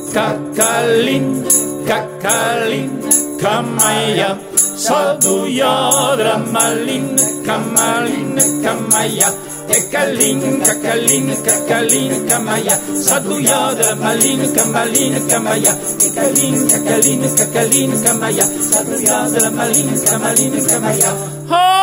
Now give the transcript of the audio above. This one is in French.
Kakalin, kakalin, kamaya, saduya, dramalin, kamalin, kamaya. Kakalin, kakalin, kakalin, kamaya, saduya, dramalin, kamalin, kamaya. Kakalin, kakalin, kakalin, kamaya, saduya, dramalin, kamalin, kamaya.